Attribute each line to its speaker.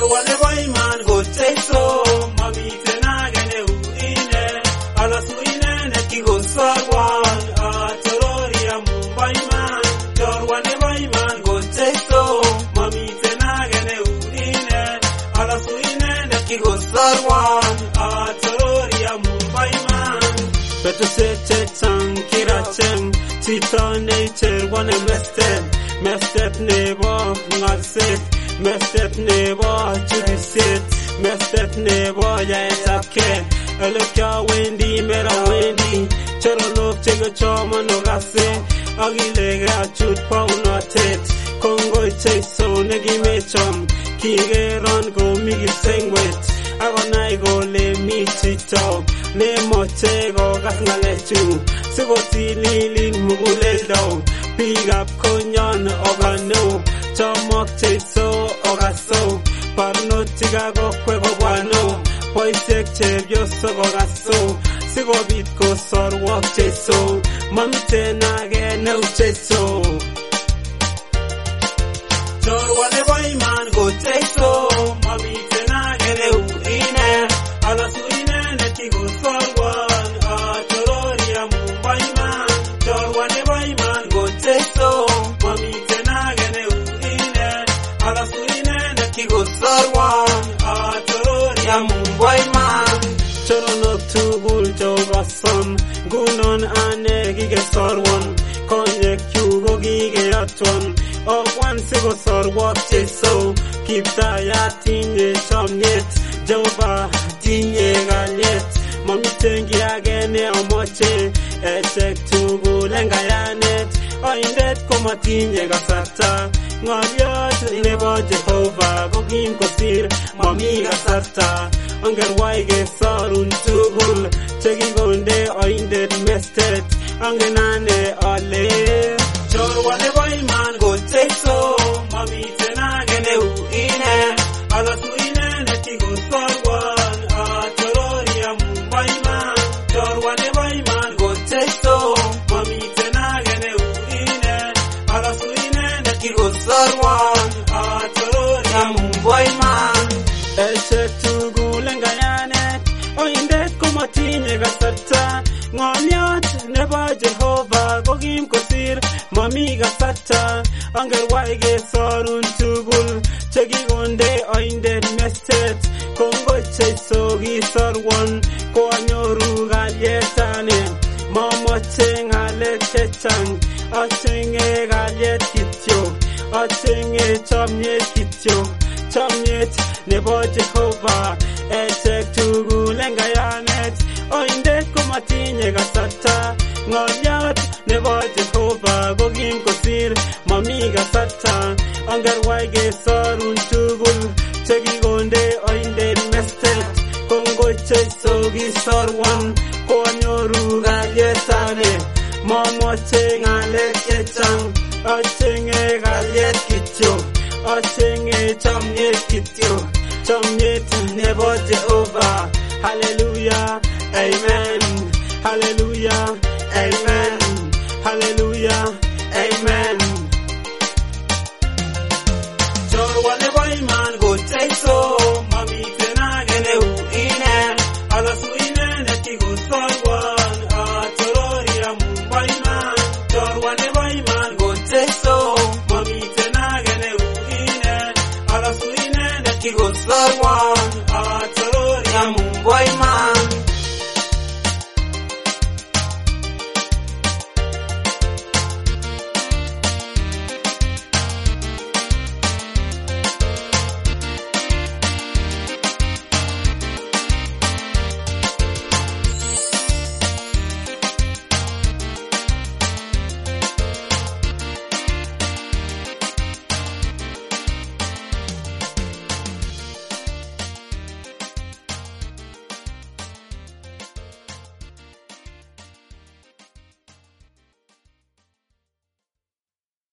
Speaker 1: chorwa nebo iman ko Jeiso, mamiten age neu ine, alasu inendet kikosorwan, atorori amun bo iman. Chorwa nebo iman ko Jeiso, mamiten age neu ine, alasu inendet kikosorwan, atorori amun bo iman. Betusiek chechang kirachem chito neicherwa ne mestet nebo ng'alset, mestet nebo churisiet, mestet nebo yaetabkei. Ole kyawendi merawendi, choronok chekochomon okase, akileke achut paunotet. Kongoi Jeiso nekimechom, kikeron komi kipsengwet, akonai kole mi chito nemoche kokas ng'alechu, sikotililit muguleldo. Biikab konyon okano, chomok Jeiso okaso, barnotik ak kokwek kobwano, boisiek chepyosok okaso, sikobit kosorwok Jeiso, mamiten age neu Jeiso. Chorwa nebo iman ko Jeiso, mamiten age neu ine, alasu inendet kikosorwan, atorori amun bo iman. Chorwa nebo iman ko Jeiso, mamiten age neu ine, alasu inendet kikosorwan, atorori amun bo iman. Choronok tugul chokosom, ngunon ane kikesorwon, konyekyuk ko kikeyotwon, obwan sikosorwok Jeiso. Kiptayat tinye chomyet, Jehova tinye kalyet, mamiten kiy age neamoche, echek tugul eng kayanet. Oindet komatinye kasarta, ng'olyot nebo Jehova ko kim kosir, mami kasarta. Ongerwai kesorun tugul, chekikonde oindet mestet, angen ane ale chorwa nebo iman ko Jeiso, mamiten age neu ine, alasu inendet kikosorwan, atorori amun bo iman. Chorwa nebo iman ko Jeiso, mamiten age neu ine, alasu inendet kikosorwan, atorori amun bo iman. Echek tugul eng kayanet, oindet komatinye kasarta, ng'olyot nebo Jehova ko kim kosir, mami kasarta. Ongerwai kesorun tugul, chekikonde oindet mestet, kongoi Jeiso kisorwon, koanyoru kalyet ane. Mamoche ng'alek chechang, achenge kalyet kityo, achenge chomyet kityo, chomyet nebo Jehova. Echek tugul eng kayanet, oindet komatinye kasarta, ng'olyot nebo Jehova ko kim kosir, mami kasarta. Ongerwai kesorun tugul, chekikonde oindet mestet, kongoi Jeiso kisorwon, koanyoru kalyet ane. Mamoche ng'alek chechang, achenge kalyet kityo, achenge chomyet kityo, chomyet nebo Jehova. Hallelujah, amen. Hallelujah, amen. Hallelujah.